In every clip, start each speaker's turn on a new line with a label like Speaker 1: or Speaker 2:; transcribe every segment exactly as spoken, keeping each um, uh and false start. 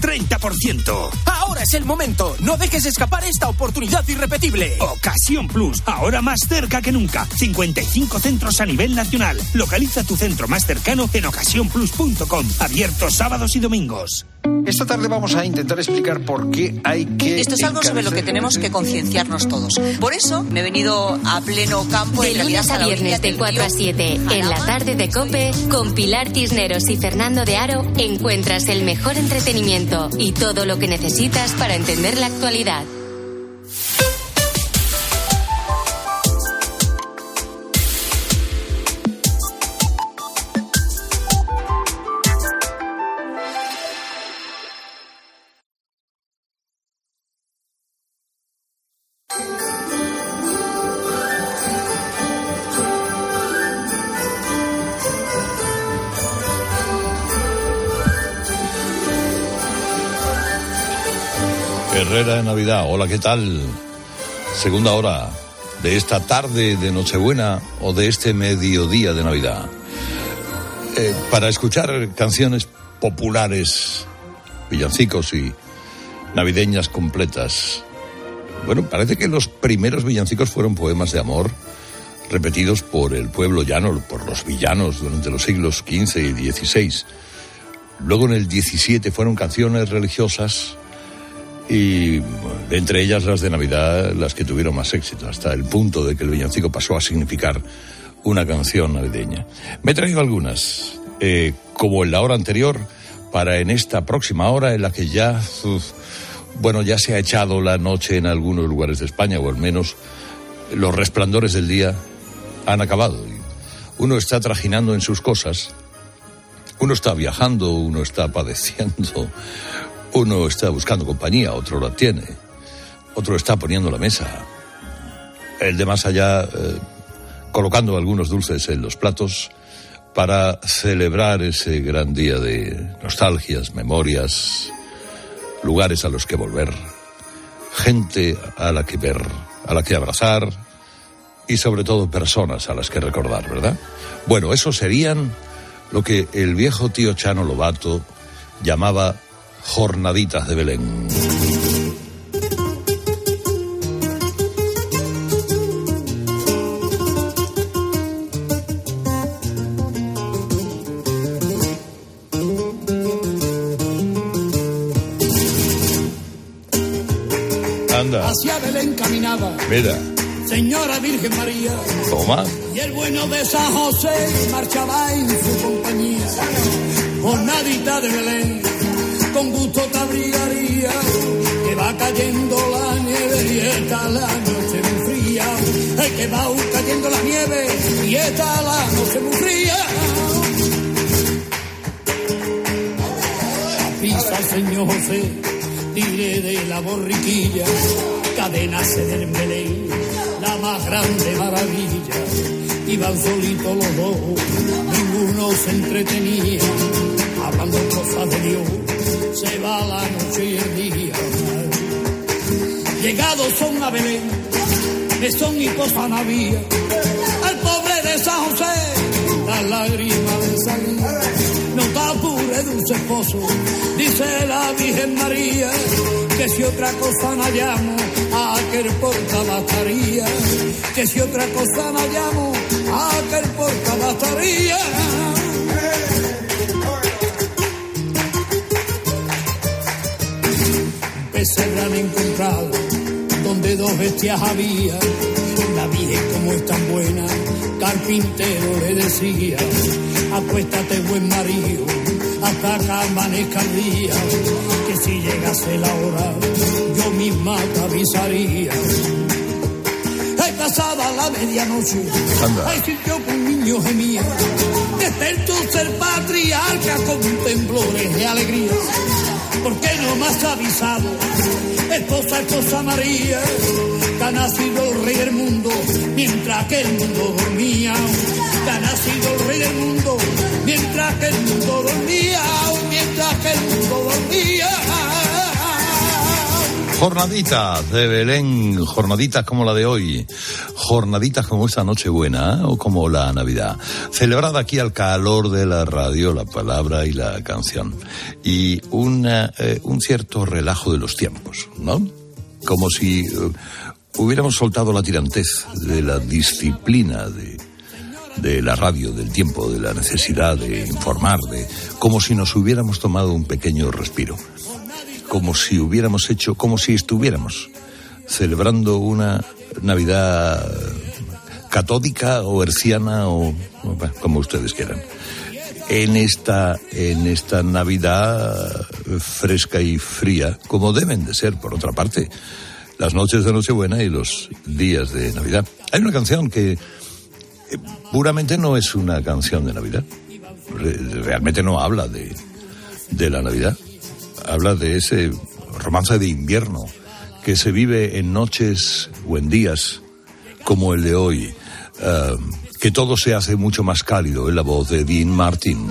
Speaker 1: treinta por ciento. Ahora es el momento. No dejes escapar esta oportunidad irrepetible. Ocasión Plus, ahora más cerca que nunca. cincuenta y cinco centros a nivel nacional. Localiza tu centro más cercano en ocasión plus punto com. Abierto sábados y domingos.
Speaker 2: Esta tarde vamos a intentar explicar por qué hay que...
Speaker 3: Esto es algo sobre lo que tenemos que concienciarnos todos. Por eso me he venido a pleno campo.
Speaker 4: De lunes a viernes de cuatro a siete, en la tarde de COPE, con Pilar Cisneros y Fernando de Aro, encuentras el mejor entretenimiento y todo lo que necesitas para entender la actualidad.
Speaker 5: Herrera de Navidad, hola, ¿qué tal? Segunda hora de esta tarde de Nochebuena o de este mediodía de Navidad. Eh, para escuchar canciones populares, villancicos y navideñas completas. Bueno, parece que los primeros villancicos fueron poemas de amor repetidos por el pueblo llano, por los villanos durante los siglos quince y dieciséis. Luego en el diecisiete fueron canciones religiosas y entre ellas las de Navidad, las que tuvieron más éxito, hasta el punto de que el villancico pasó a significar una canción navideña. Me he traído algunas, eh, como en la hora anterior, para en esta próxima hora en la que ya, uf, bueno, ya se ha echado la noche en algunos lugares de España, o al menos los resplandores del día han acabado. Uno está trajinando en sus cosas, uno está viajando, uno está padeciendo, uno está buscando compañía, otro la tiene, otro está poniendo la mesa, el de más allá eh, colocando algunos dulces en los platos para celebrar ese gran día de nostalgias, memorias, lugares a los que volver, gente a la que ver, a la que abrazar y sobre todo personas a las que recordar, ¿verdad? Bueno, esos serían lo que el viejo tío Chano Lobato llamaba jornaditas de Belén. Anda.
Speaker 6: Hacia Belén caminaba.
Speaker 5: Mira.
Speaker 6: Señora Virgen María.
Speaker 5: Toma.
Speaker 6: Y el bueno de San José marchaba en su compañía. Jornadita de Belén, con gusto te abrigaría, que va cayendo la nieve y está la noche muy fría. El que va cayendo la nieve y está la noche muy fría. Pisa, señor José, diré de la borriquilla, cadena se del Belén, la más grande maravilla. Iban solitos los dos, ninguno se entretenía, hablando cosas de Dios, se va la noche y el día. Llegados son a Belén, mesón y cosa no había, al pobre de San José, la lágrima de salida. No te apures, dulce esposo, dice la Virgen María, que si otra cosa no hallamos, a aquel porta bastaría, que si otra cosa no hallamos, a aquel porta bastaría. Pesebre han encontrado donde dos bestias había, la Virgen como es tan buena, carpintero le decía, acuéstate buen marido, hasta que amanezca el día, que si llegase la hora, yo misma te avisaría. Ay, pasada la medianoche, ay, sintió que un niño gemía, despertó ser patriarca con temblores de alegría. ¿Por qué no me has avisado, esposa, esposa María, que ha nacido el rey del mundo mientras que el mundo dormía? Que ha nacido el rey del mundo mientras que el mundo dormía, mientras que el mundo dormía.
Speaker 5: Jornaditas de Belén, jornaditas como la de hoy, jornaditas como esta Nochebuena, ¿eh? O como la Navidad, celebrada aquí al calor de la radio, la palabra y la canción, y una, eh, un cierto relajo de los tiempos, ¿no? Como si uh, hubiéramos soltado la tirantez de la disciplina de, de la radio, del tiempo, de la necesidad de informar, de como si nos hubiéramos tomado un pequeño respiro, como si hubiéramos hecho, como si estuviéramos celebrando una Navidad catódica o herciana o como ustedes quieran. En esta, en esta Navidad fresca y fría, como deben de ser, por otra parte, las noches de Nochebuena y los días de Navidad. Hay una canción que puramente no es una canción de Navidad. Realmente no habla de, de la Navidad. Habla de ese romance de invierno que se vive en noches o en días como el de hoy, uh, que todo se hace mucho más cálido, en la voz de Dean Martin.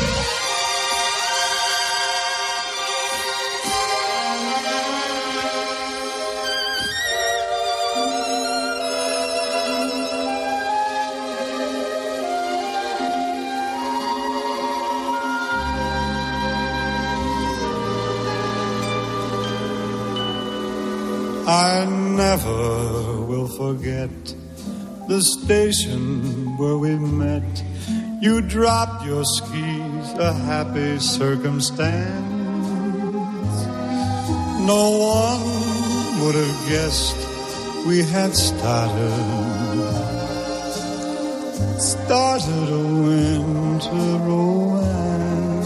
Speaker 7: I never will forget the station where we met. You dropped your skis, a happy circumstance. No one would have guessed we had started, started a winter romance.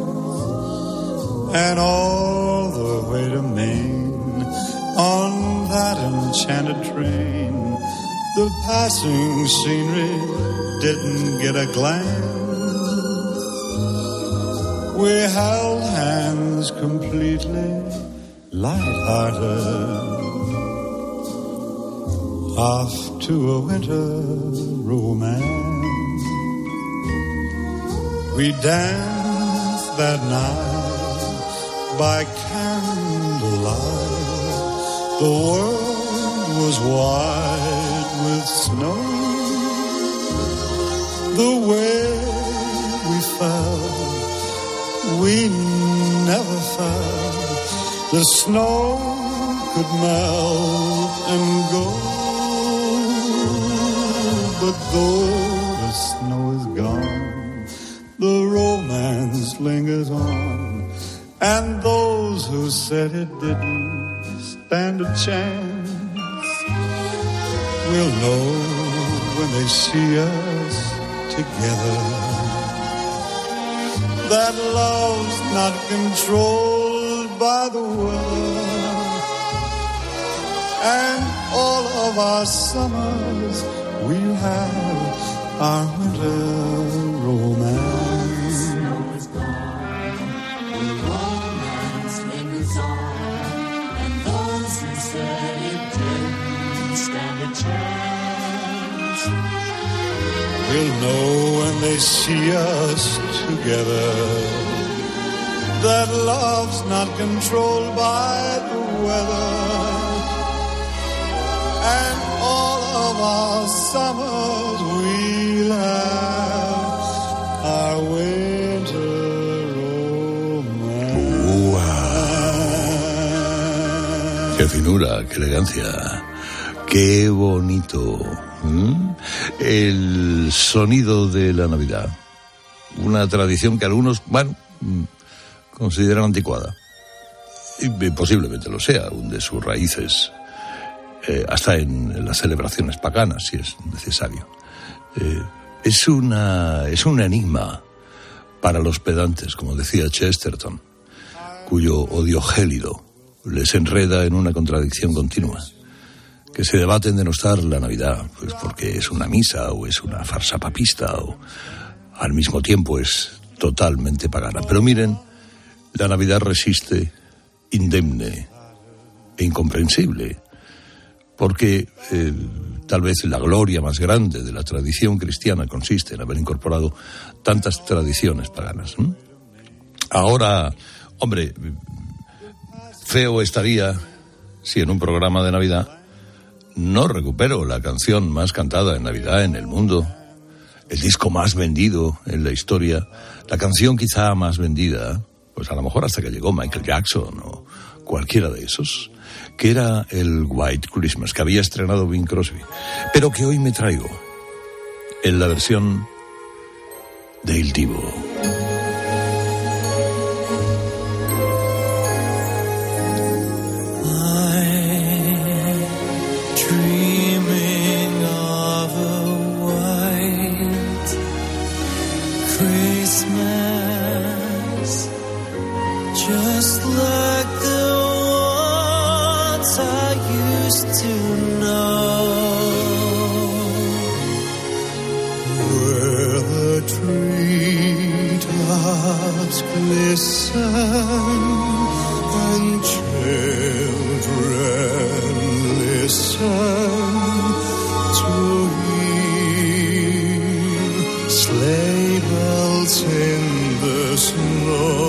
Speaker 7: And all the way to Maine, on that enchanted train, the passing scenery didn't get a glance. We held hands completely light-hearted, off to a winter romance. We danced that night by candlelight. The world was white with snow. The way we fell, we never felt. The snow could melt and go. But though the snow is gone, the romance lingers on. And those who said it didn't stand a chance will know when they see us together that love's not controlled by the weather. And all of our summers we'll have our winter romance. We'll know when they see us together that love's not controlled by the weather. And all of our summers we'll have our winter romance.
Speaker 5: ¡Wow! ¡Qué finura, qué elegancia! ¡Qué bonito! ¿Mm? El sonido de la Navidad. Una tradición que algunos, bueno, consideran anticuada. Y posiblemente lo sea, hunde sus raíces eh, hasta en las celebraciones paganas, si es necesario. Eh, es una, es un enigma para los pedantes, como decía Chesterton, cuyo odio gélido les enreda en una contradicción continua, que se debaten de denostar la Navidad, pues porque es una misa o es una farsa papista o al mismo tiempo es totalmente pagana. Pero miren, la Navidad resiste indemne e incomprensible, porque eh, tal vez la gloria más grande de la tradición cristiana consiste en haber incorporado tantas tradiciones paganas. ¿Mm? Ahora, hombre, feo estaría si en un programa de Navidad no recupero la canción más cantada en Navidad en el mundo, el disco más vendido en la historia, la canción quizá más vendida, pues a lo mejor hasta que llegó Michael Jackson o cualquiera de esos, que era el White Christmas, que había estrenado Bing Crosby, pero que hoy me traigo en la versión de Il Divo.
Speaker 8: Just like the ones I used to know, where the treetops glisten and children listen to hear sleigh bells in the snow.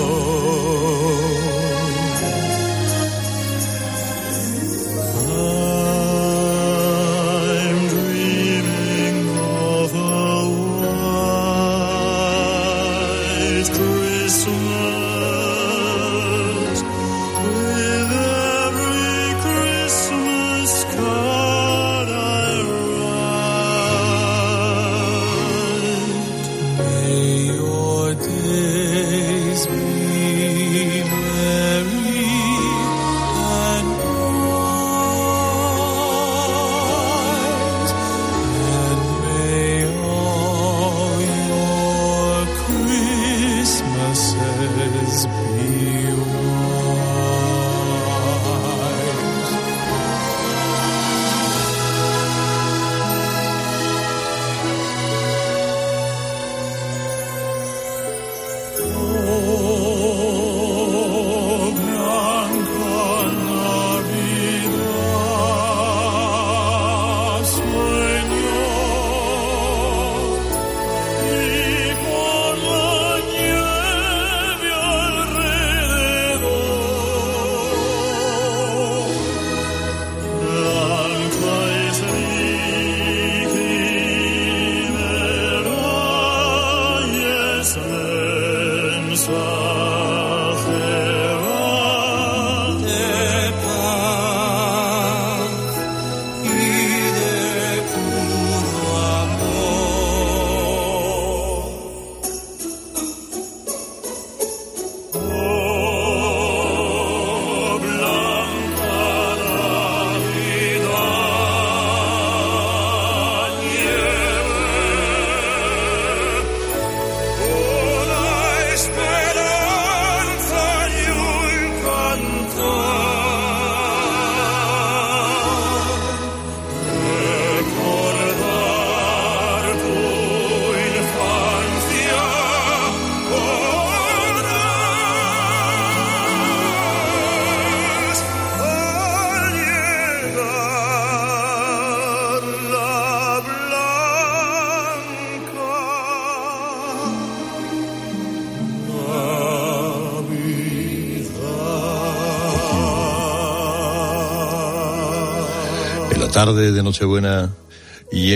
Speaker 5: Tarde de Nochebuena y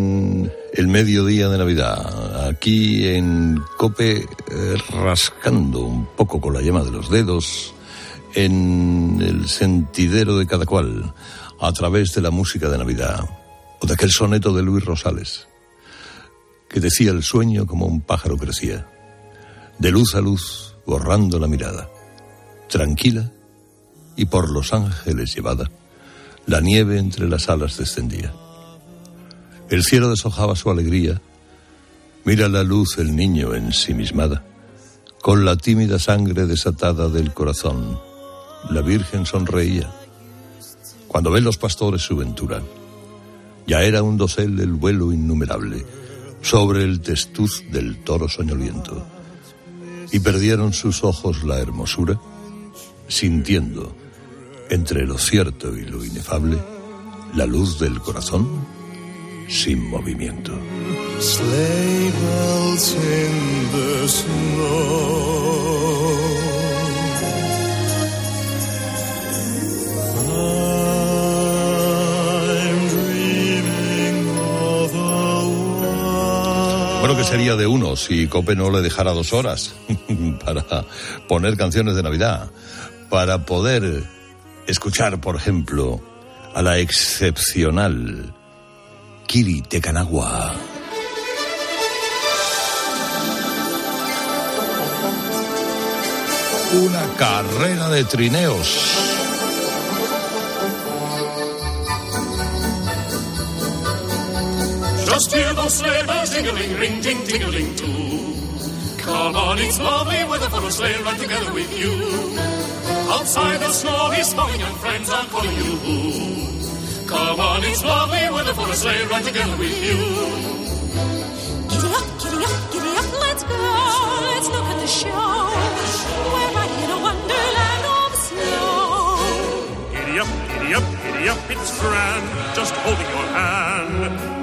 Speaker 5: en el mediodía de Navidad, aquí en COPE, eh, rascando un poco con la yema de los dedos en el sentidero de cada cual, a través de la música de Navidad, o de aquel soneto de Luis Rosales, que decía: el sueño como un pájaro crecía, de luz a luz borrando la mirada, tranquila y por los ángeles llevada, la nieve entre las alas descendía. El cielo deshojaba su alegría. Mira la luz el niño ensimismada. Con la tímida sangre desatada del corazón, la Virgen sonreía. Cuando ven los pastores su ventura, ya era un dosel el vuelo innumerable sobre el testuz del toro soñoliento. Y perdieron sus ojos la hermosura, sintiendo entre lo cierto y lo inefable, la luz del corazón sin movimiento.
Speaker 8: Sleigh bells in the snow. I'm
Speaker 5: Bueno, ¿qué sería de uno si COPE no le dejara dos horas para poner canciones de Navidad? Para poder escuchar, por ejemplo, a la excepcional Kiri Tecanagua. Una carrera de trineos.
Speaker 9: Just hear those sleigh bells jingling, ring, ting, tingling too. Come on, it's lovely weather for a sleigh ride together with you. Outside the snow is falling and friends are calling you. Come on, it's lovely weather for a sleigh ride together with you.
Speaker 10: Giddy up, giddy up, giddy up, let's go. Let's look at the show. We're riding in a wonderland of snow.
Speaker 9: Giddy up, giddy up, giddy up, it's grand, just holding your hand.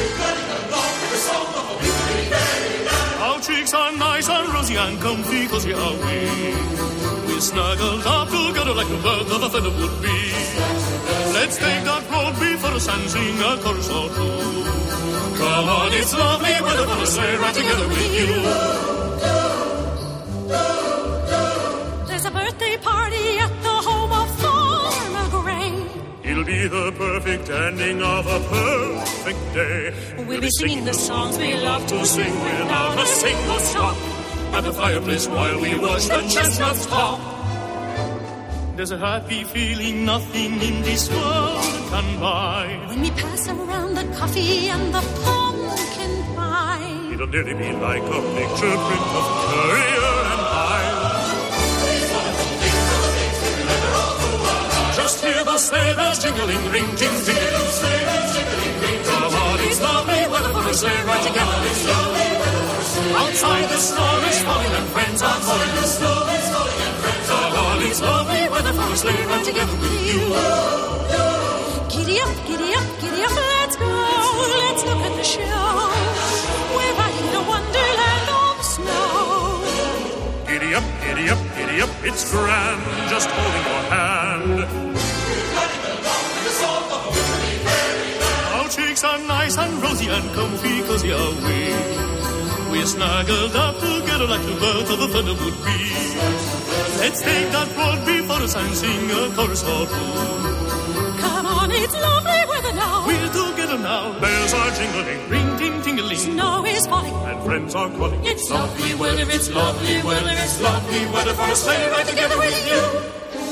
Speaker 9: Our cheeks are nice and rosy and comfy, cause we are we. We're snuggled up together like the birth of a feather would be. Let's take that road before us and sing a chorus or two. Come on, it's lovely weather for a sleigh ride together with you.
Speaker 10: There's a birthday party at the home of Farmer Gray.
Speaker 9: It'll be the perfect ending of a perfect day.
Speaker 10: We'll be singing the songs we love to sing without a single stop.
Speaker 9: At the fireplace while we watch the chestnuts pop. There's a happy feeling nothing in this world can buy.
Speaker 10: When we pass around the coffee and the pumpkin pie.
Speaker 9: It'll nearly be like a picture print of career and I. Just hear the sleigh bells jingling, ring, ting, tingling. Come on, it's lovely weather for a sleigh ride together with you. Outside the snow is falling and friends are calling you. Come on, it's lovely weather for a sleigh ride together with you.
Speaker 10: Giddy up, giddy up, giddy up, let's go. Let's look at the show. We're riding in a wonderland of snow.
Speaker 9: Giddy up, giddy up, giddy up, it's grand, just holding your hand. Our cheeks are nice and rosy and comfy, cause you're we. We're snuggled up together like the birth of a feather would be. Let's take that road before us and sing a chorus or two.
Speaker 10: Come on, it's lovely weather now.
Speaker 9: We're together now. Bells are jingling, ring, ting, tingling.
Speaker 10: Snow is falling
Speaker 9: and friends are calling.
Speaker 10: It's lovely weather, it's lovely weather, it's lovely weather for a sleigh ride together with you.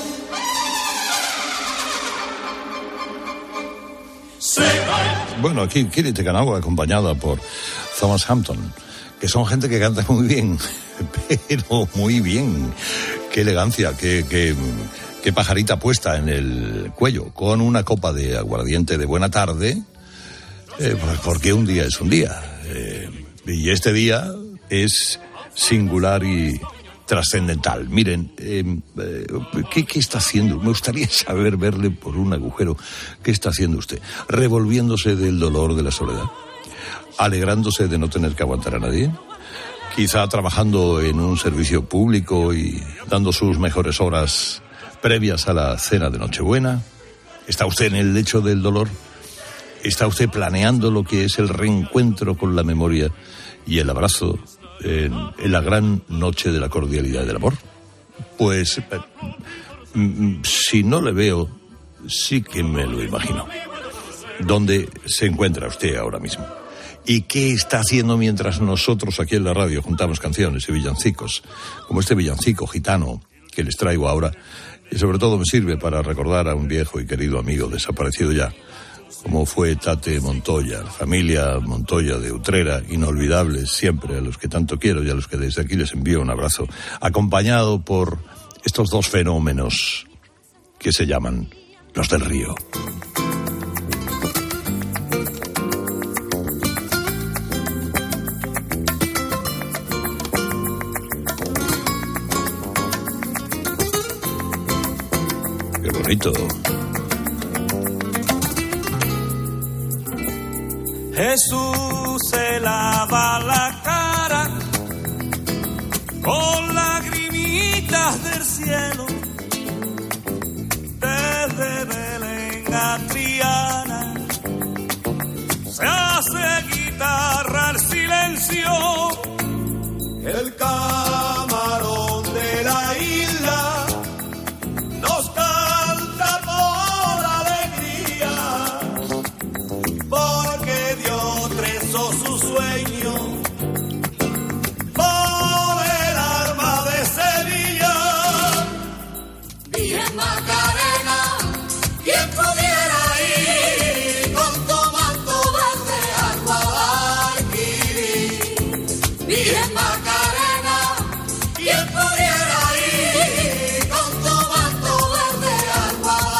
Speaker 5: Bueno, aquí Kiri Tecanagua acompañada por Thomas Hampton, que son gente que canta muy bien, pero muy bien. Qué elegancia, qué, qué, qué pajarita puesta en el cuello, con una copa de aguardiente de buena tarde, eh, pues porque un día es un día. Eh, y este día es singular y trascendental. Miren, eh, eh, ¿qué, ¿qué está haciendo? Me gustaría saber, verle por un agujero. ¿Qué está haciendo usted? ¿Revolviéndose del dolor de la soledad? ¿Alegrándose de no tener que aguantar a nadie? ¿Quizá trabajando en un servicio público y dando sus mejores horas previas a la cena de Nochebuena? ¿Está usted en el lecho del dolor? ¿Está usted planeando lo que es el reencuentro con la memoria y el abrazo en, en la gran noche de la cordialidad y del amor? Pues, eh, si no le veo, sí que me lo imagino. ¿Dónde se encuentra usted ahora mismo? ¿Y qué está haciendo mientras nosotros aquí en la radio juntamos canciones y villancicos, como este villancico gitano que les traigo ahora? Y sobre todo me sirve para recordar a un viejo y querido amigo desaparecido ya, como fue Tate Montoya, la familia Montoya de Utrera, inolvidables siempre, a los que tanto quiero y a los que desde aquí les envío un abrazo, acompañado por estos dos fenómenos que se llaman los del río. Qué bonito.
Speaker 11: Jesús se lava la cara con lagrimitas del cielo, desde Belén a Triana se hace guitarra el silencio camarón de la isla nos canta por alegría, porque dio treso su sueño por el arma de Sevilla.
Speaker 10: Virgen Macarena, ¿quién pudiera ir con tu manto verde al Guadalquivir? Virgen Macarena, ¿quién pudiera ir con tu manto verde al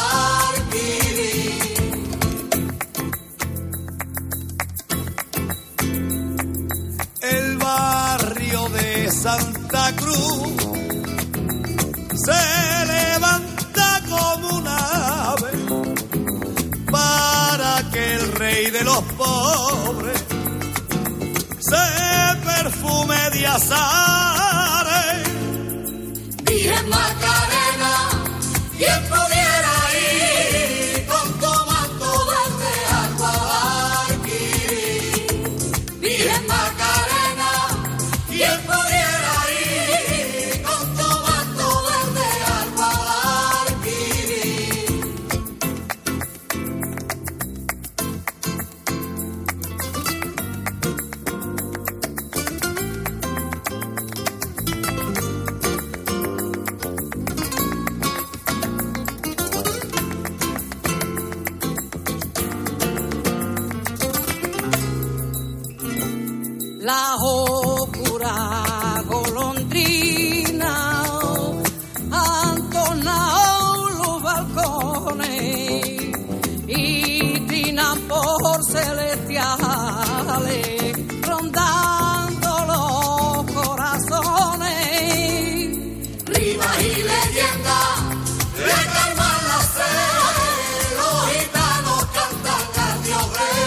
Speaker 10: Guadalquivir?
Speaker 11: El barrio de Santa Cruz se levanta como un ave para que el rey de los pobres se perfume de azares.
Speaker 10: Virgen Macarena, ¿quién pudiera ir con tu manto verde al Guadalquivir? Virgen Macarena, ¿quién pudiera ir con tu manto verde al Guadalquivir?
Speaker 6: La oscura golondrina han tornado los balcones y trinan por celestiales, rondando los corazones.
Speaker 10: Rimas y leyendas le calman la sed, los gitanos cantan al Dios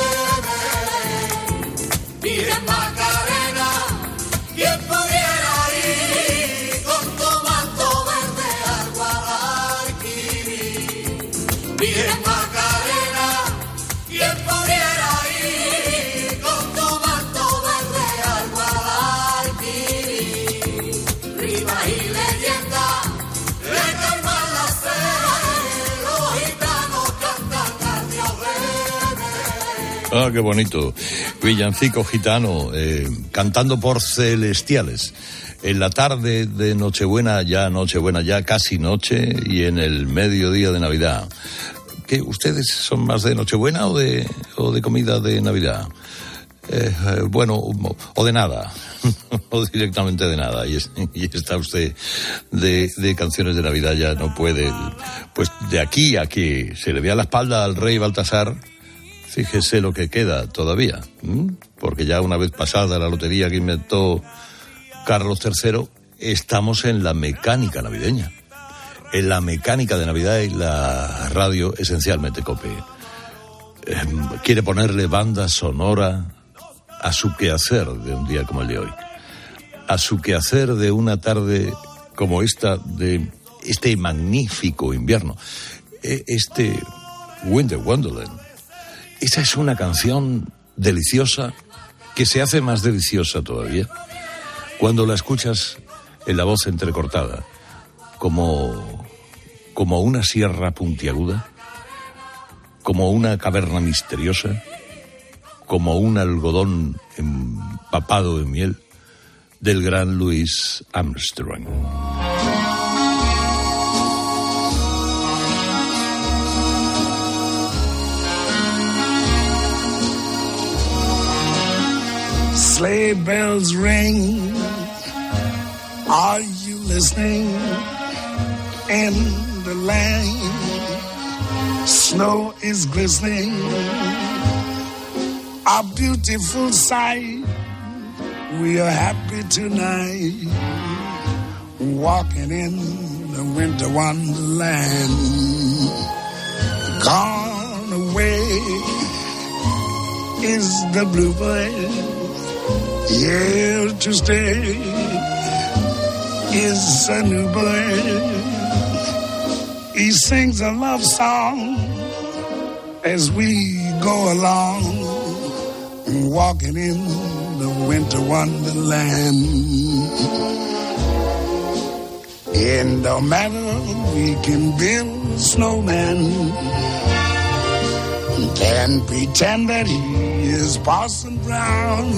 Speaker 10: Rey. Virgen Macarena, ¿quién pudiera ir con tu manto verde al Guadalquivir? Virgen Macarena, ¿quién pudiera ir con tu manto verde al Guadalquivir? Rimas y leyendas le calman la sed, los gitanos cantan al Dios Rey.
Speaker 5: Ah, qué bonito. Villancico gitano, eh, cantando por celestiales. En la tarde de Nochebuena, ya Nochebuena, ya casi noche, y en el mediodía de Navidad. ¿Qué, ustedes son más de Nochebuena o de, o de comida de Navidad? Eh, eh, bueno, o de nada, o directamente de nada. Y, es, y está usted de, de canciones de Navidad, ya no puede. Pues de aquí a que se le vea la espalda al rey Baltasar, fíjese lo que queda todavía, ¿m? Porque ya una vez pasada la lotería que inventó Carlos tercero, estamos en la mecánica navideña. En la mecánica de Navidad y la radio, esencialmente COPE. Eh, quiere ponerle banda sonora a su quehacer de un día como el de hoy. A su quehacer de una tarde como esta, de este magnífico invierno. Este Winter Wonderland. Esa es una canción deliciosa que se hace más deliciosa todavía cuando la escuchas en la voz entrecortada, como, como una sierra puntiaguda, como una caverna misteriosa, como un algodón empapado de miel del gran Louis Armstrong.
Speaker 12: Sleigh bells ring, are you listening? In the lane, snow is glistening, a beautiful sight. We are happy tonight, walking in the winter wonderland. Gone away is the bluebird, here to stay is a new bird. He sings a love song as we go along, walking in the winter wonderland. In the meadow we can build a snowman, then pretend that he is Parson Brown.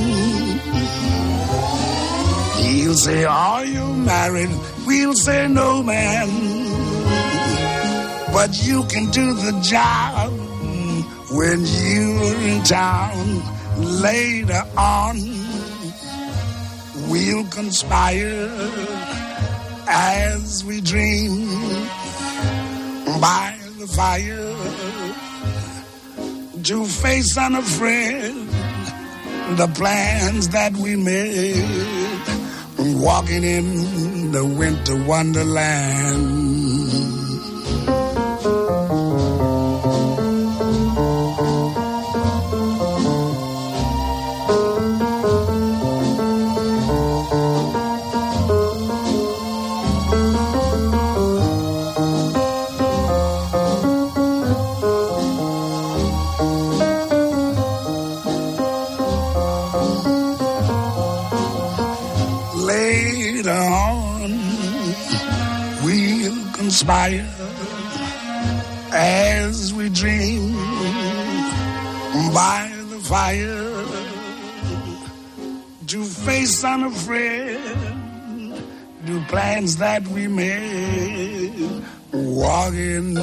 Speaker 12: He'll say, are you married? We'll say, no, man. But you can do the job when you're in town. Later on, we'll conspire as we dream by the fire to face unafraid the plans that we made, walking in the winter wonderland. Inspire as we dream by the fire to face unafraid the plans that we made, walking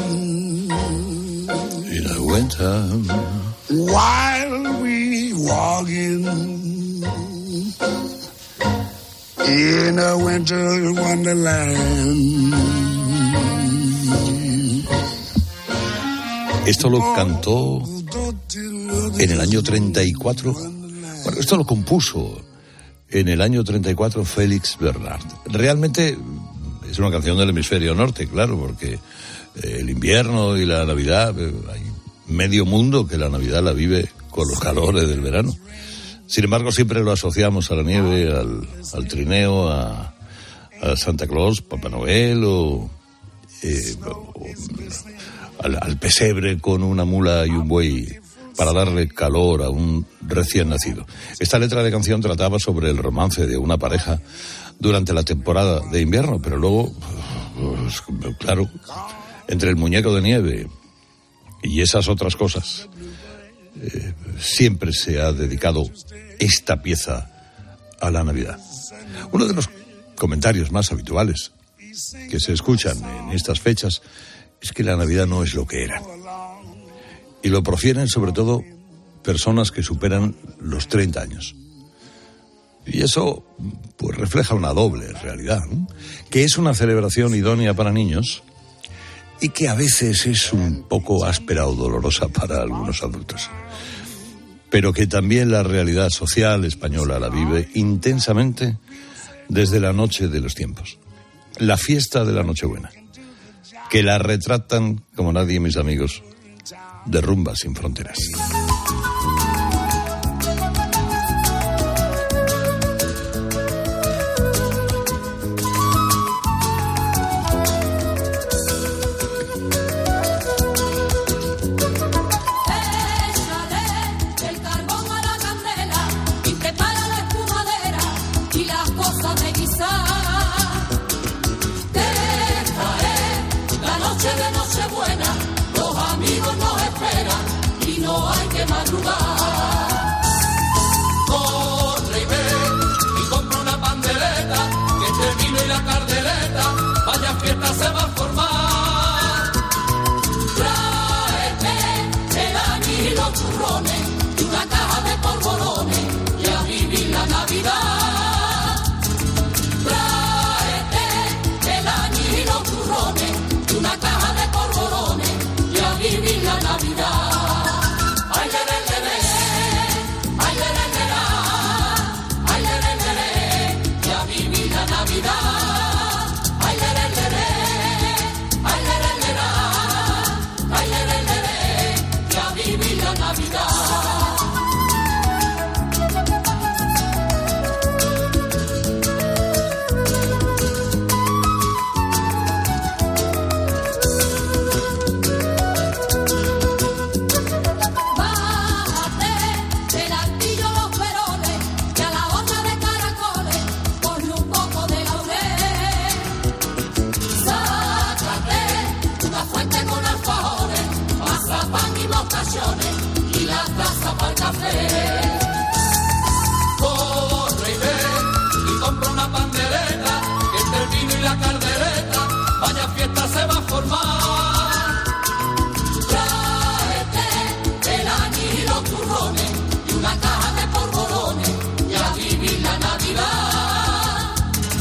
Speaker 5: in a winter
Speaker 12: while we walking in a winter wonderland.
Speaker 5: Esto lo cantó en el año treinta y cuatro. Bueno, esto lo compuso en el año treinta y cuatro Félix Bernard. Realmente es una canción del hemisferio norte, claro, porque el invierno y la Navidad, hay medio mundo que la Navidad la vive con los calores del verano. Sin embargo, siempre lo asociamos a la nieve, al, al trineo, a, a Santa Claus, Papá Noel o... Eh, o Al, al pesebre con una mula y un buey para darle calor a un recién nacido. Esta letra de canción trataba sobre el romance de una pareja durante la temporada de invierno, pero luego, pues, claro, entre el muñeco de nieve y esas otras cosas, eh, siempre se ha dedicado esta pieza a la Navidad. Uno de los comentarios más habituales que se escuchan en estas fechas es que la Navidad no es lo que era. Y lo profieren sobre todo personas que superan los treinta años. Y eso pues refleja una doble realidad, ¿no? Que es una celebración idónea para niños y que a veces es un poco áspera o dolorosa para algunos adultos. Pero que también la realidad social española la vive intensamente desde la noche de los tiempos. La fiesta de la Nochebuena, que la retratan como nadie, mis amigos, de Rumba Sin Fronteras.
Speaker 13: Navidad. ocasiones y la taza para el café. Corre y ve y compra una pandereta, que entre el vino y la caldereta, vaya fiesta se va a formar. Tráete el añil y los turrones y una caja de polvorones y a vivir la Navidad.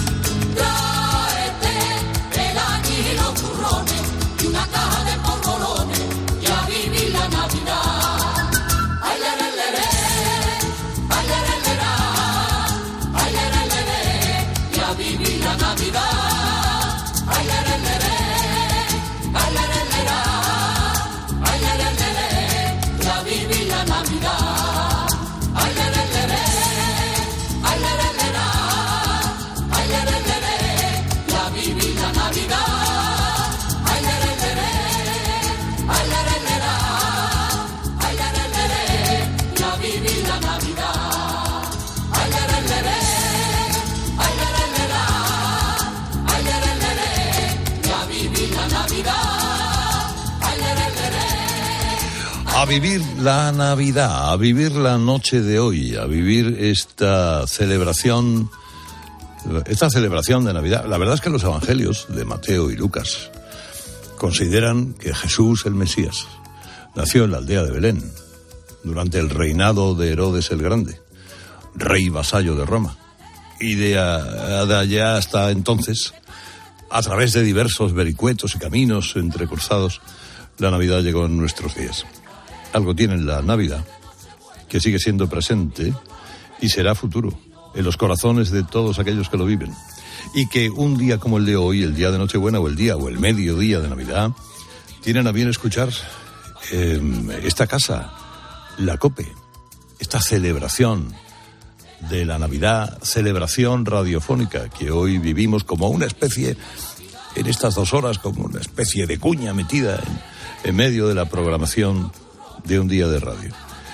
Speaker 13: Tráete el añil y los turrones y una caja de polvorones y a vivir la Navidad. Ay, le, le, le, le. Ay, le, le, le, la. Ay, le, le, le, le. Y a vivir la Navidad. Ay, le, le, le, le. Ay, le, le, le, la. Ay, le, le, le, le. Y a vivir la Navidad. Ay, le, le, le, le. Ay, le, le, le, la. Ay, le, le, le, le. Y a vivir la Navidad. Ay, le, le, le, le. Ay, le, le, le, la. Ay, le, le, le, le. Y a vivir la Navidad. Ay, le, le, le, le. Ay, le, le, le, la. Ay, le, le, le, le. Y a vivir la Navidad. Ay, le, le, le, le.
Speaker 5: A vivir la Navidad, a vivir la noche de hoy, a vivir esta celebración, esta celebración de Navidad. La verdad es que los evangelios de Mateo y Lucas consideran que Jesús, el Mesías, nació en la aldea de Belén, durante el reinado de Herodes el Grande, rey vasallo de Roma. Y de, a, de allá hasta entonces, a través de diversos vericuetos y caminos entrecruzados, la Navidad llegó en nuestros días. Algo tiene la Navidad que sigue siendo presente y será futuro en los corazones de todos aquellos que lo viven. Y que un día como el de hoy, el día de Nochebuena o el día o el mediodía de Navidad, tienen a bien escuchar eh, esta casa, la COPE, esta celebración de la Navidad, celebración radiofónica que hoy vivimos como una especie, en estas dos horas, como una especie de cuña metida en, en medio de la programación de un día de radio.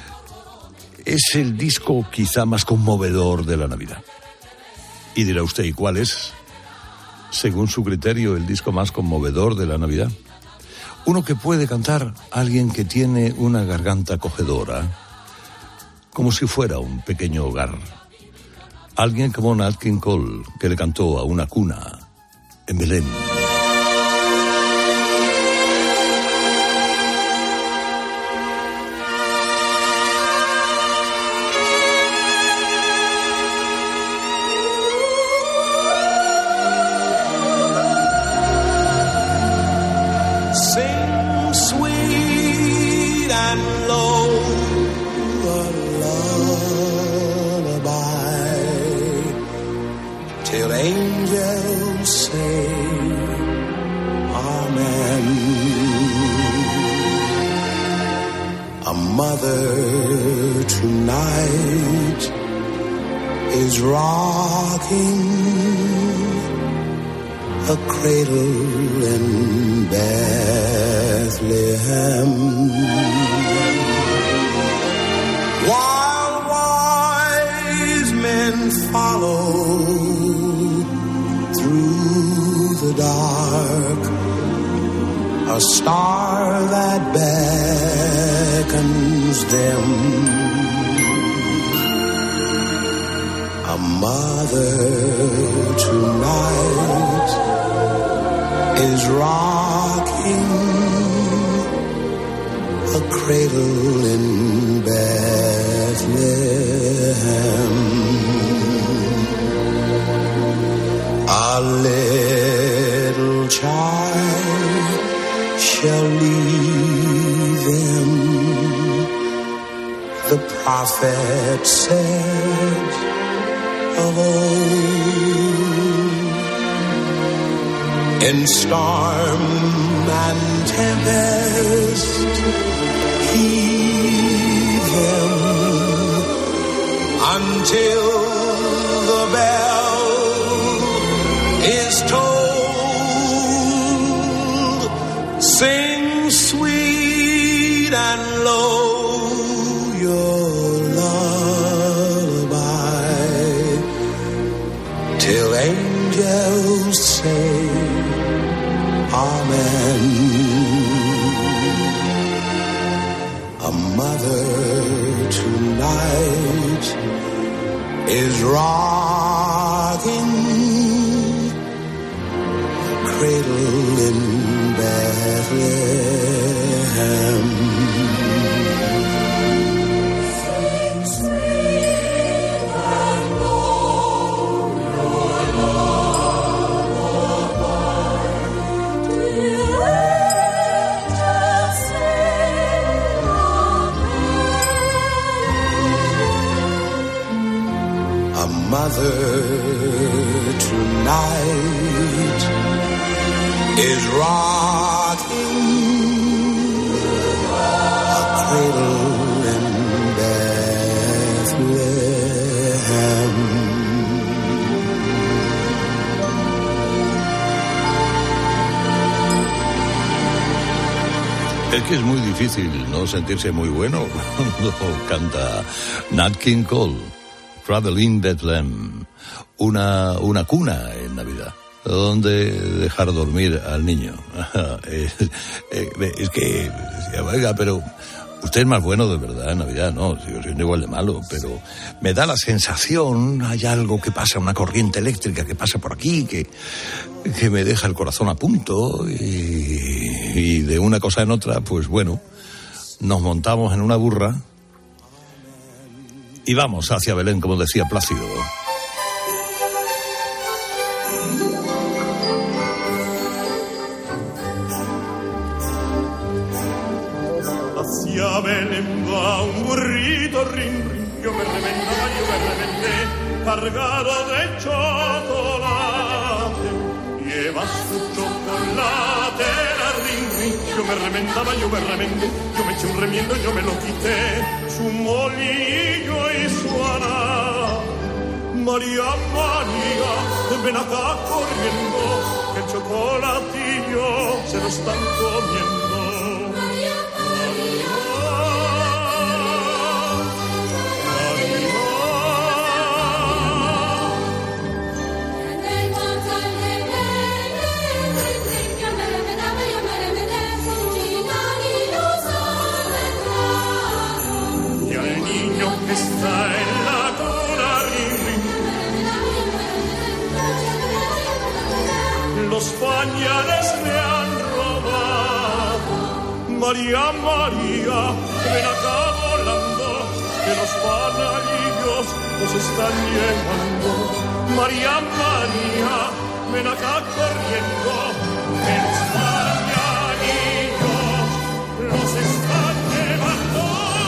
Speaker 5: Es el disco quizá más conmovedor de la Navidad. Y dirá usted, ¿y cuál es, según su criterio, el disco más conmovedor de la Navidad? Uno que puede cantar alguien que tiene una garganta acogedora, como si fuera un pequeño hogar. Alguien como Nat King Cole, que le cantó a una cuna en Belén.
Speaker 8: Mother tonight is rocking a cradle in Bethlehem, while wise men follow through the dark. A star that beckons them. A mother tonight is rocking a cradle in Bethlehem. A little child shall lead them, the prophet said of old. In storm and tempest, heed them until the bell is tolled. Sing sweet and low your lullaby till angels say amen. Bethlehem. Mother tonight is rocking a cradle in Bethlehem.
Speaker 5: Es que es muy difícil no sentirse muy bueno cuando canta Nat King Cole, Cradle in Bethlehem, una, una cuna en Navidad, donde dejar dormir al niño. es, es que, oiga, pero usted es más bueno de verdad en Navidad, no, yo soy igual de malo, pero me da la sensación, hay algo que pasa, una corriente eléctrica que pasa por aquí, que, que me deja el corazón a punto, y, y de una cosa en otra, pues bueno, nos montamos en una burra y vamos hacia Belén, como decía Plácido.
Speaker 9: Hacia Belén va un burrito, rin, rin, yo me remendaba, yo me remendé, cargado de chocolate. Lleva su chocolate, la rin, rin, yo me remendaba, yo me remendé, yo me eché un remiendo, yo me lo quité, su molillo y su ana. María, María, ven acá corriendo, que el chocolatillo se lo están comiendo. María, María, María. En el portal de Belén, yo me remendaba, yo me remendé, y nadie lo sabe entrar. Y al niño que está en la cuna, los pañales me han robado. María, María, ven acá volando, que los panalillos nos están llevando. María, María, ven acá corriendo, que los panalillos nos están llevando.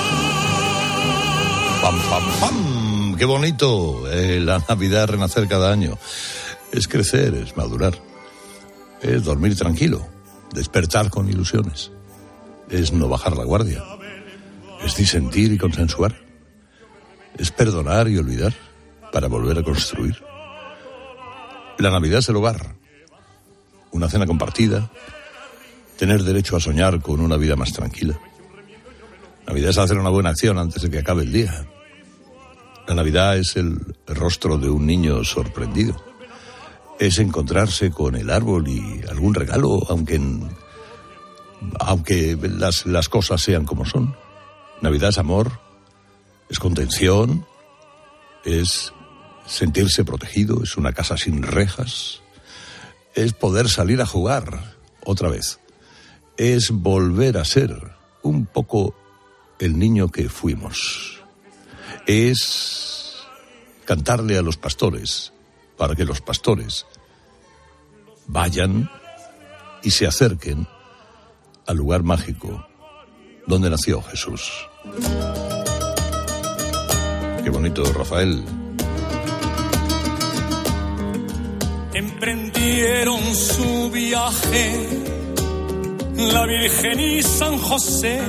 Speaker 5: ¡Pam, pam, pam! ¡Qué bonito! Eh, la Navidad, renacer cada año. Es crecer, es madurar. Es dormir tranquilo, despertar con ilusiones. Es no bajar la guardia. Es disentir y consensuar. Es perdonar y olvidar para volver a construir. La Navidad es el hogar. Una cena compartida. Tener derecho a soñar con una vida más tranquila. Navidad es hacer una buena acción antes de que acabe el día. La Navidad es el rostro de un niño sorprendido. Es encontrarse con el árbol y algún regalo, aunque, aunque las, las cosas sean como son. Navidad es amor, es contención, es sentirse protegido, es una casa sin rejas, es poder salir a jugar otra vez, es volver a ser un poco el niño que fuimos, es cantarle a los pastores para que los pastores vayan y se acerquen al lugar mágico donde nació Jesús. Qué bonito, Rafael.
Speaker 14: Emprendieron su viaje la Virgen y San José,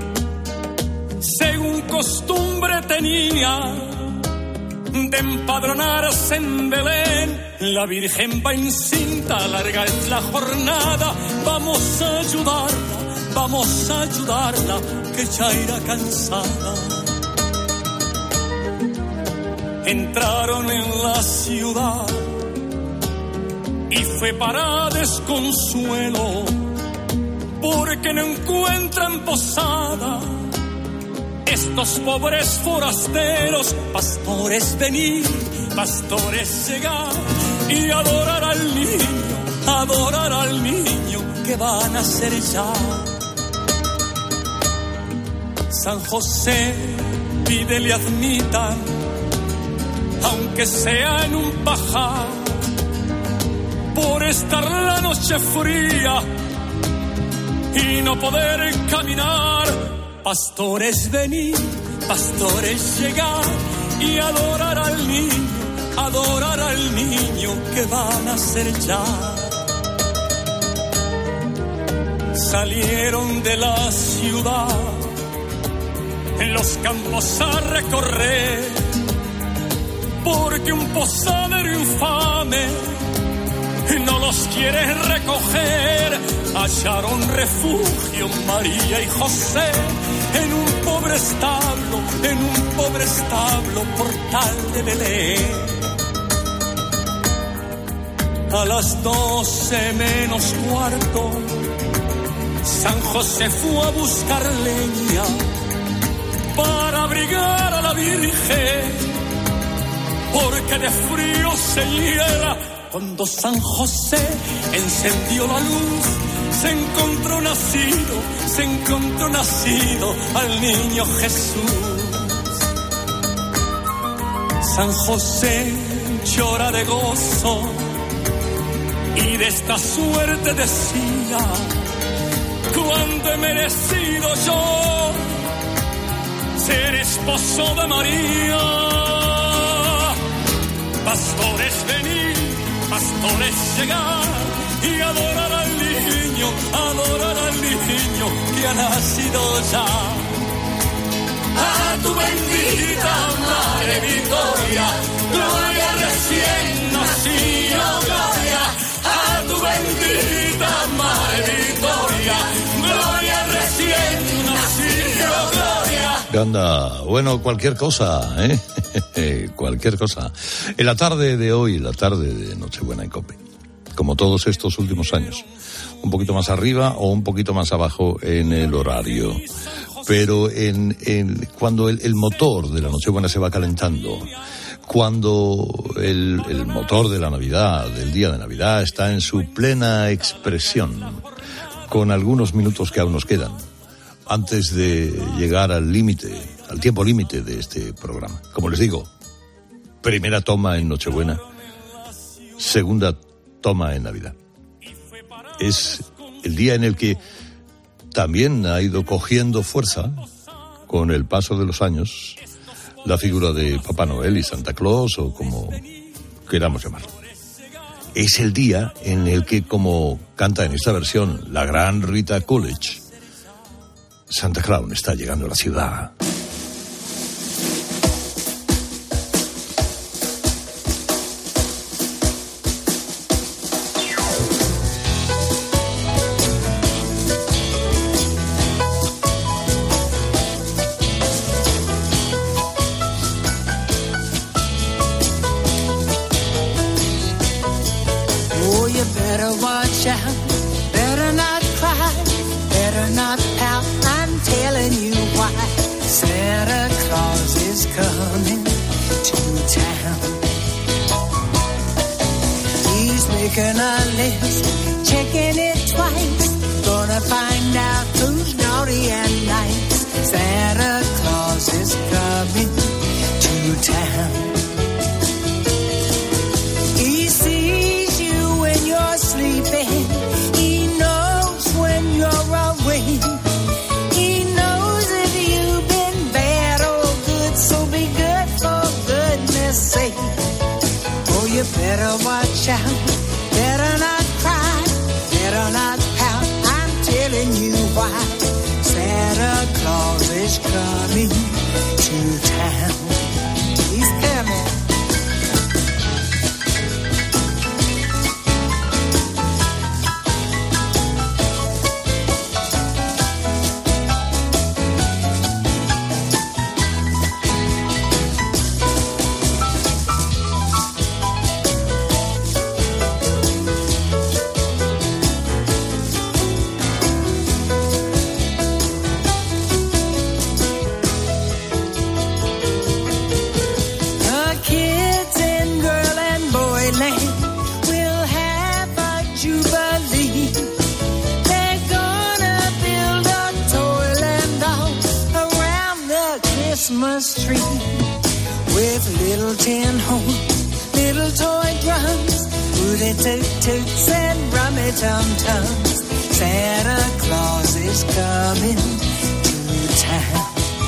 Speaker 14: según costumbre tenía de empadronarse en Belén. La Virgen va encinta, larga es la jornada, vamos a ayudarla, vamos a ayudarla, que ya irá cansada. Entraron en la ciudad y fue para desconsuelo, porque no encuentran posada estos pobres forasteros. Pastores venid, pastores llegar y adorar al niño, adorar al niño que van a ser ya. San José, pídele admitan, aunque sea en un pajar, por estar la noche fría y no poder caminar. Pastores venid, pastores llegar y adorar al niño, adorar al niño que van a ser ya. Salieron de la ciudad, en los campos a recorrer, porque un posadero infame no los quiere recoger. Hallaron refugio María y José en un pobre establo, en un pobre establo portal de Belén. A las doce menos cuarto, San José fue a buscar leña para abrigar a la Virgen, porque de frío se hiela. Cuando San José encendió la luz, se encontró nacido, se encontró nacido al niño Jesús. San José llora de gozo y de esta suerte decía: cuando he merecido yo ser esposo de María. Pastores venid, pastores llegar y adorar al niño, adorar al niño que ha nacido ya. A tu bendita Madre Victoria, gloria recién nacido, gloria. A tu bendita Madre Victoria, gloria recién nacido, gloria.
Speaker 5: Anda, bueno, cualquier cosa, ¿eh? Cualquier cosa. En la tarde de hoy, la tarde de Nochebuena en COPE, como todos estos últimos años, un poquito más arriba o un poquito más abajo en el horario, pero en, en cuando el, el motor de la Nochebuena se va calentando, cuando el, el motor de la Navidad, del día de Navidad, está en su plena expresión, con algunos minutos que aún nos quedan antes de llegar al límite, al tiempo límite de este programa. Como les digo, primera toma en Nochebuena, segunda toma en Navidad. Es el día en el que también ha ido cogiendo fuerza, con el paso de los años, la figura de Papá Noel y Santa Claus, o como queramos llamarlo. Es el día en el que, como canta en esta versión la gran Rita Coolidge, Santa Claus está llegando a la ciudad.
Speaker 15: Oh, you better watch out, better not cry, better not pout, I'm telling you why. Santa Claus is coming to town. He's making a list, checking it twice, gonna find out who's naughty and nice. Santa Claus is coming to town. He sees you when you're sleeping, he knows when you're awake. He knows if you've been bad or good, so be good for goodness sake. Oh, you better watch out, better not cry, better not pout, I'm telling you why. Santa Claus is coming to town. He's coming. A kid Christmas tree with little tin horns, little toy drums, woody toot toots and rummy tum tums. Santa Claus is coming to town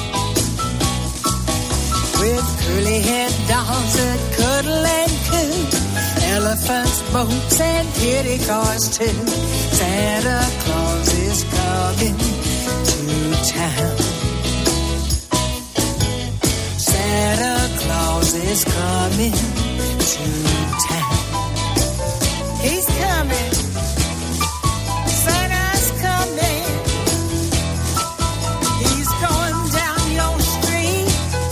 Speaker 15: with curly head dolls that cuddle and coo, elephants, boats, and kitty cars too. Santa Claus is coming to town. Santa Claus is coming to town. He's coming. Santa's coming. He's going down your street.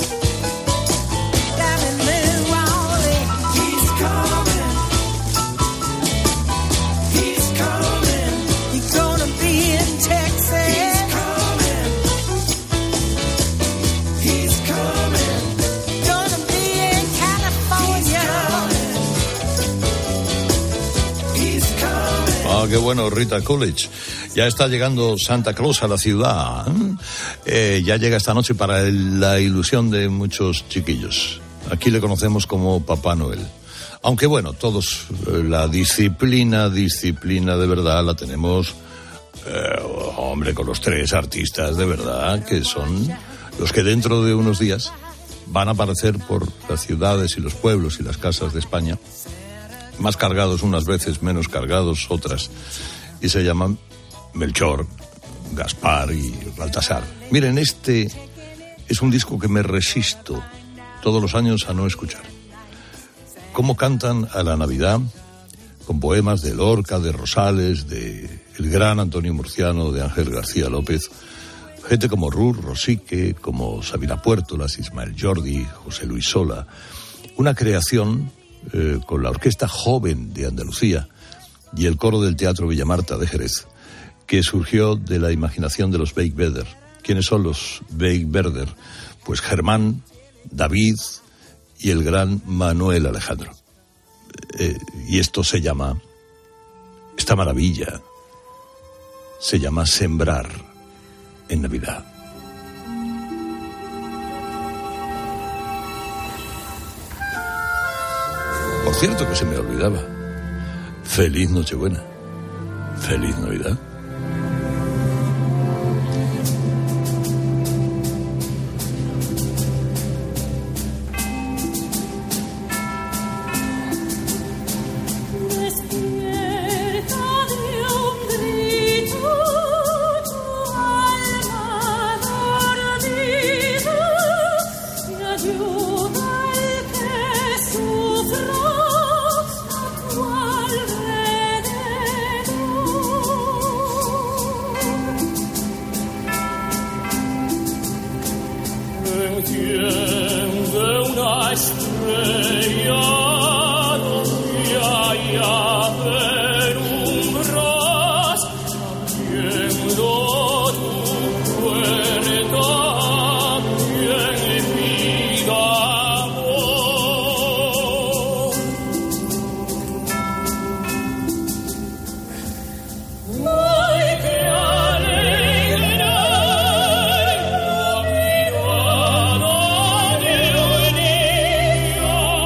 Speaker 15: Down in Milwaukee. He's coming. He's coming. He's gonna be in Texas. He's coming. He's coming. Gonna be in California. He's coming.
Speaker 5: Ah, qué bueno, Rita Coolidge. Ya está llegando Santa Claus a la ciudad. Eh, ya llega esta noche para el- la ilusión de muchos chiquillos. Aquí le conocemos como Papá Noel. Aunque bueno, todos, eh, la disciplina, disciplina de verdad la tenemos, eh, hombre, con los tres artistas de verdad, que son los que dentro de unos días van a aparecer por las ciudades y los pueblos y las casas de España, más cargados unas veces, menos cargados otras, y se llaman Melchor, Gaspar y Baltasar. Miren, este es un disco que me resisto todos los años a no escuchar. Cómo cantan a la Navidad, con poemas de Lorca, de Rosales, de el gran Antonio Murciano, de Ángel García López, gente como Rur, Rosique, como Sabina Puertolas, Ismael Jordi, José Luis Sola. Una creación eh, con la Orquesta Joven de Andalucía y el coro del Teatro Villamarta de Jerez, que surgió de la imaginación de los Beekberder. ¿Quiénes son los Beekberder? Pues Germán, David y el gran Manuel Alejandro. Eh, y esto se llama, esta maravilla, se llama Sembrar en Navidad. Por cierto que se me olvidaba. Feliz Nochebuena. Feliz Navidad.
Speaker 13: Despierta de un grito tu alma dormida y ayuda al que sufra a tu alrededor. Enciende una estrella donde haya penumbras, viendo tu puerta, bien vida amor. Ay, qué alegría, la mirada de un niño.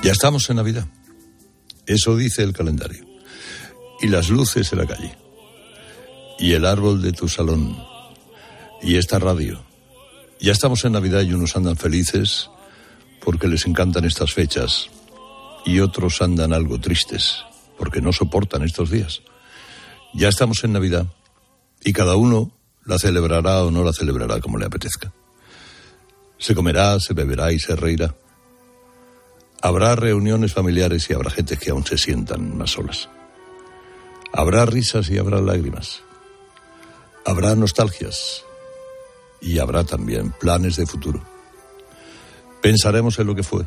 Speaker 5: Ya estamos en Navidad. Eso dice el calendario. Y las luces en la calle. Y el árbol de tu salón. Y esta radio. Ya estamos en Navidad y unos andan felices porque les encantan estas fechas. Y otros andan algo tristes porque no soportan estos días. Ya estamos en Navidad y cada uno la celebrará o no la celebrará como le apetezca. Se comerá, se beberá y se reirá. Habrá reuniones familiares y habrá gente que aún se sientan más solas. Habrá risas y habrá lágrimas. Habrá nostalgias y habrá también planes de futuro. Pensaremos en lo que fue.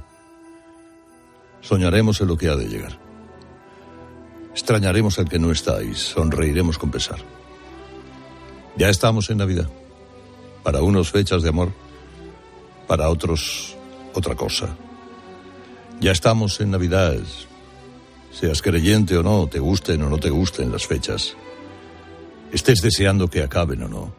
Speaker 5: Soñaremos en lo que ha de llegar. Extrañaremos al que no está y sonreiremos con pesar. Ya estamos en Navidad. Para unos fechas de amor, para otros otra cosa. Ya estamos en Navidad. Seas creyente o no, te gusten o no te gusten las fechas. Estés deseando que acaben o no.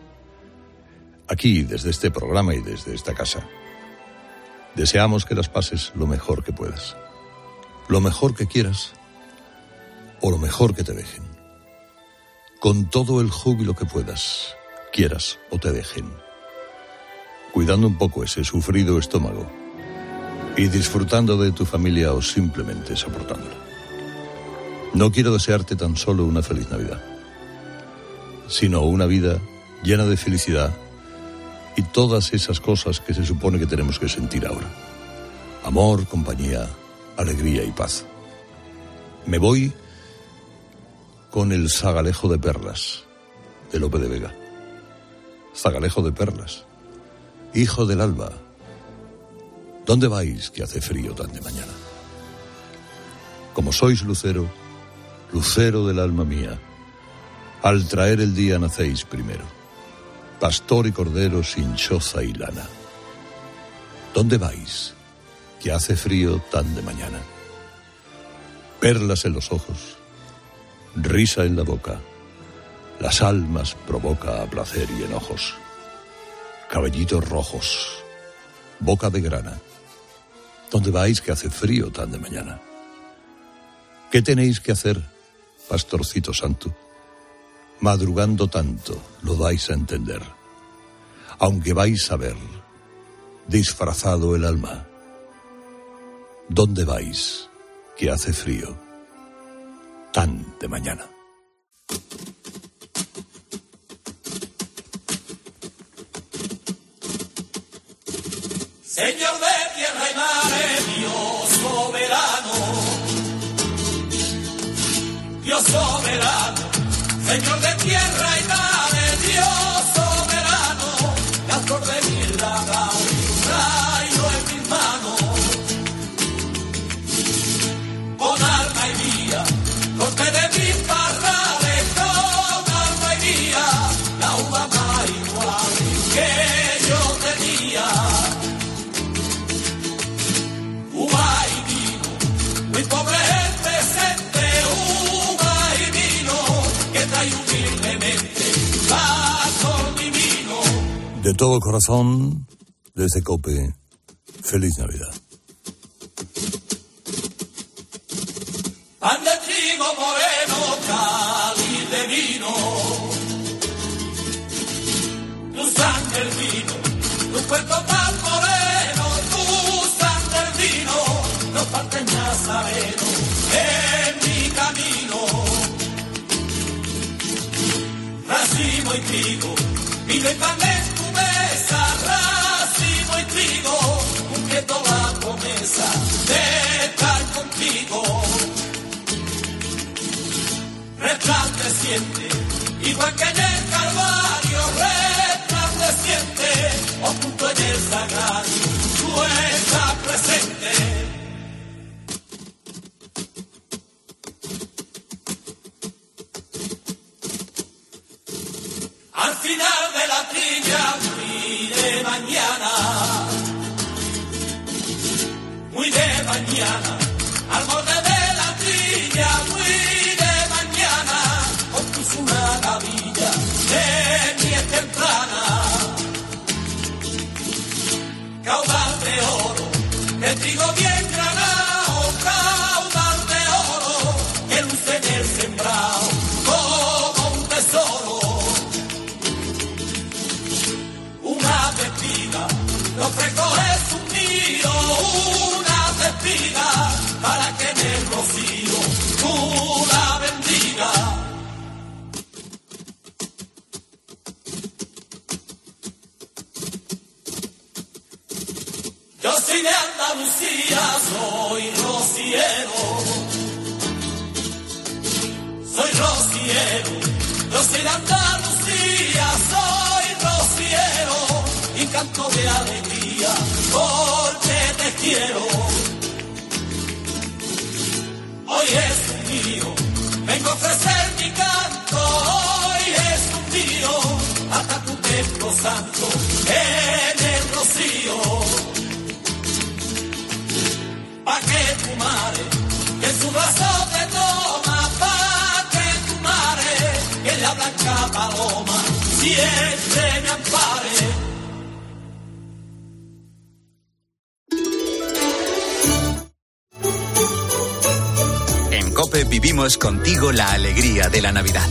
Speaker 5: Aquí, desde este programa y desde esta casa, deseamos que las pases lo mejor que puedas. Lo mejor que quieras o lo mejor que te dejen. Con todo el júbilo que puedas, quieras o te dejen. Cuidando un poco ese sufrido estómago y disfrutando de tu familia o simplemente soportándola. No quiero desearte tan solo una feliz Navidad, sino una vida llena de felicidad y todas esas cosas que se supone que tenemos que sentir ahora. Amor, compañía, alegría y paz. Me voy con el Zagalejo de Perlas, de Lope de Vega. Zagalejo de Perlas, hijo del alba. ¿Dónde vais que hace frío tan de mañana? Como sois lucero, lucero del alma mía, al traer el día nacéis primero, pastor y cordero sin choza y lana. ¿Dónde vais que hace frío tan de mañana? Perlas en los ojos, risa en la boca, las almas provoca a placer y enojos. Cabellitos rojos, boca de grana. ¿Dónde vais que hace frío tan de mañana? ¿Qué tenéis que hacer, pastorcito santo? Madrugando tanto, lo dais a entender. Aunque vais a ver, disfrazado el alma. ¿Dónde vais que hace frío tan de mañana?
Speaker 11: Señor de tierra y mar, Dios soberano, Dios soberano, Señor de tierra y mar, Dios soberano, la flor de mi laga, un rayo en mis manos, con alma y vía, corte de mis parrales, con alma y vía, la uva marihuana que yo tenía. Uva y vino, muy pobre el presente, uva y vino, que trae humildemente vaso divino.
Speaker 5: De todo corazón, desde COPE, feliz Navidad.
Speaker 11: Pan de trigo moreno, cáliz de vino, tu sangre el vino, tu cuerpo tan moreno, tu sangre el vino, no parte nazareno en mi camino. Racimo y trigo, vino y pan en tu mesa, racimo y trigo, cumpliendo la promesa de estar contigo. Resplandeciente, igual que en el Calvario, resplandeciente, oculto en el sagrario, tú estás presente. Al final de la trilla, muy de mañana, muy de mañana, al borde de la trilla, muy una gavilla de miel temprana, caudal de oro, de trigo bien granado. ofrezco es un nido, una espiga, para que en el rocío tú la bendiga. Yo soy de Andalucía, soy rociero, soy rociero, yo soy de Andalucía, soy rociero, y canto de alegría, porque te quiero. Hoy es un mío, vengo a ofrecer mi canto, hoy es un mío, hasta tu templo santo, en el rocío. Pa' que tu madre, que en su brazo te toma, pa' que tu madre, que en la blanca paloma, siempre me ampare.
Speaker 16: En COPE vivimos contigo la alegría de la Navidad.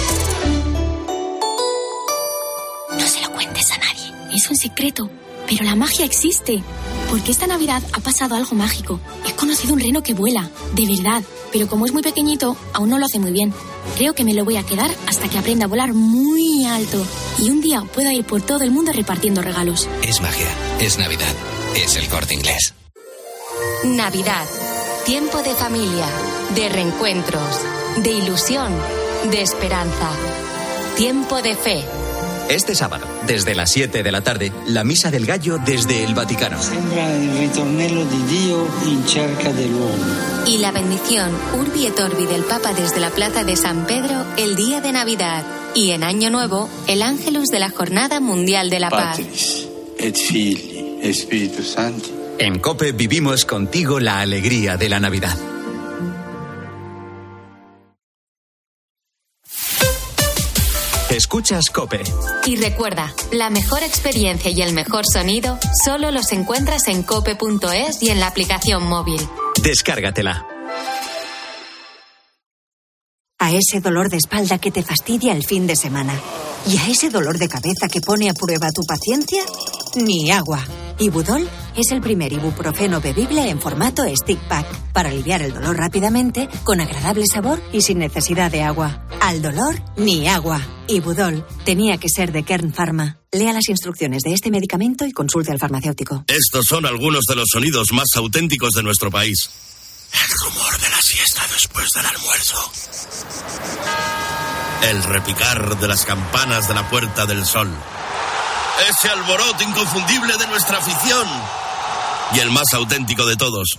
Speaker 17: No se lo cuentes a nadie, es un secreto, pero la magia existe. Porque esta Navidad ha pasado algo mágico. He conocido un reno que vuela, de verdad, pero como es muy pequeñito, aún no lo hace muy bien. Creo que me lo voy a quedar hasta que aprenda a volar muy alto y un día pueda ir por todo el mundo repartiendo regalos.
Speaker 18: Es magia, es Navidad, es El Corte Inglés.
Speaker 4: Navidad, tiempo de familia, de reencuentros, de ilusión, de esperanza, tiempo de fe.
Speaker 16: Este sábado, desde las siete de la tarde, la Misa del Gallo desde el Vaticano.
Speaker 19: Sembra il ritornello di Dio in cerca dell'uomo.
Speaker 4: Y la bendición Urbi et Orbi del Papa desde la Plaza de San Pedro el día de Navidad. Y en Año Nuevo, el Ángelus de la Jornada Mundial de la Paz.
Speaker 19: Patris, et Filii, et Spiritus Sancti.
Speaker 16: En COPE vivimos contigo la alegría de la Navidad. Escuchas COPE.
Speaker 4: Y recuerda, la mejor experiencia y el mejor sonido solo los encuentras en cope punto es y en la aplicación móvil.
Speaker 16: Descárgatela.
Speaker 20: A ese dolor de espalda que te fastidia el fin de semana y a ese dolor de cabeza que pone a prueba tu paciencia, ni agua. Ibudol es el primer ibuprofeno bebible en formato stick pack para aliviar el dolor rápidamente, con agradable sabor y sin necesidad de agua. Al dolor, ni agua. Ibudol tenía que ser de Kern Pharma. Lea las instrucciones de este medicamento y consulte al farmacéutico.
Speaker 21: Estos son algunos de los sonidos más auténticos de nuestro país. El rumor de la siesta después del almuerzo. El repicar de las campanas de la Puerta del Sol. Ese alboroto inconfundible de nuestra afición. Y el más auténtico de todos.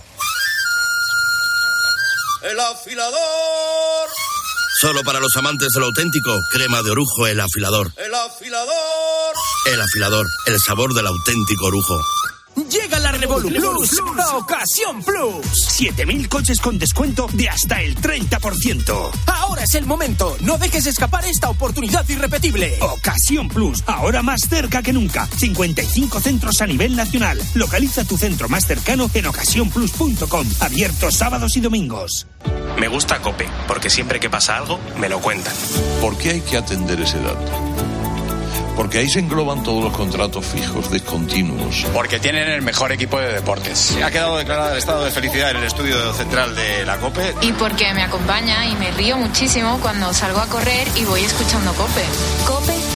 Speaker 21: ¡El afilador! Solo para los amantes de lo auténtico, crema de orujo El Afilador. ¡El afilador! El Afilador, el sabor del auténtico orujo.
Speaker 1: Llega la Revolu Plus, a Ocasión Plus. siete mil coches con descuento de hasta el treinta por ciento. Ahora es el momento. No dejes escapar esta oportunidad irrepetible. Ocasión Plus, ahora más cerca que nunca. cincuenta y cinco centros a nivel nacional. Localiza tu centro más cercano en ocasión plus punto com. Abierto sábados y domingos.
Speaker 22: Me gusta COPE, porque siempre que pasa algo, me lo cuentan.
Speaker 5: ¿Por qué hay que atender ese dato? Porque ahí se engloban todos los contratos fijos discontinuos.
Speaker 22: Porque tienen el mejor equipo de deportes.
Speaker 23: Ha quedado declarado el estado de felicidad en el estudio central de la COPE.
Speaker 24: Y porque me acompaña y me río muchísimo cuando salgo a correr y voy escuchando COPE.
Speaker 4: COPE